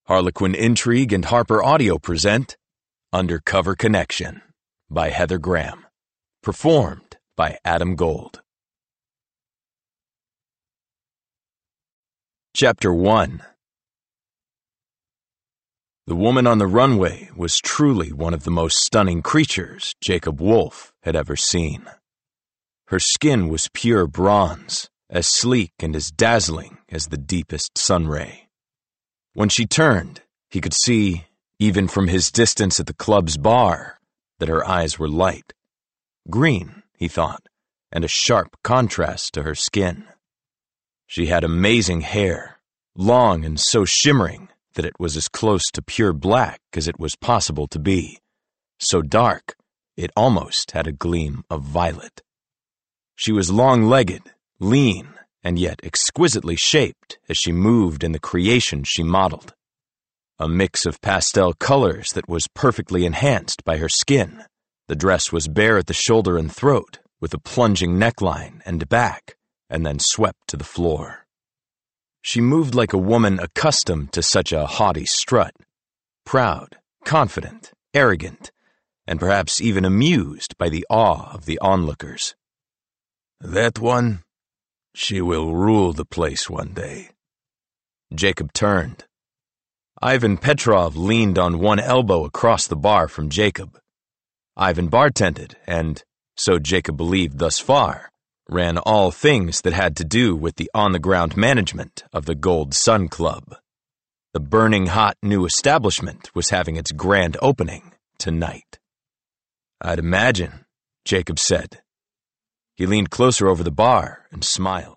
Harlequin Intrigue and Harper Audio present Undercover Connection by Heather Graham. Performed by Adam Gold. Chapter 1. The woman on the runway was truly one of the most stunning creatures Jacob Wolf had ever seen. Her skin was pure bronze, as sleek and as dazzling as the deepest sun ray. When she turned, he could see, even from his distance at the club's bar, that her eyes were light. Green, he thought, and a sharp contrast to her skin. She had amazing hair, long and so shimmering that it was as close to pure black as it was possible to be, so dark it almost had a gleam of violet. She was long-legged, lean, and yet exquisitely shaped as she moved in the creation she modeled. A mix of pastel colors that was perfectly enhanced by her skin. The dress was bare at the shoulder and throat, with a plunging neckline and back, and then swept to the floor. She moved like a woman accustomed to such a haughty strut, proud, confident, arrogant, and perhaps even amused by the awe of the onlookers. "That one? She will rule the place one day." Jacob turned. Ivan Petrov leaned on one elbow across the bar from Jacob. Ivan bartended and, so Jacob believed thus far, ran all things that had to do with the on-the-ground management of the Gold Sun Club. The burning hot new establishment was having its grand opening tonight. "I'd imagine," Jacob said. He leaned closer over the bar and smiled.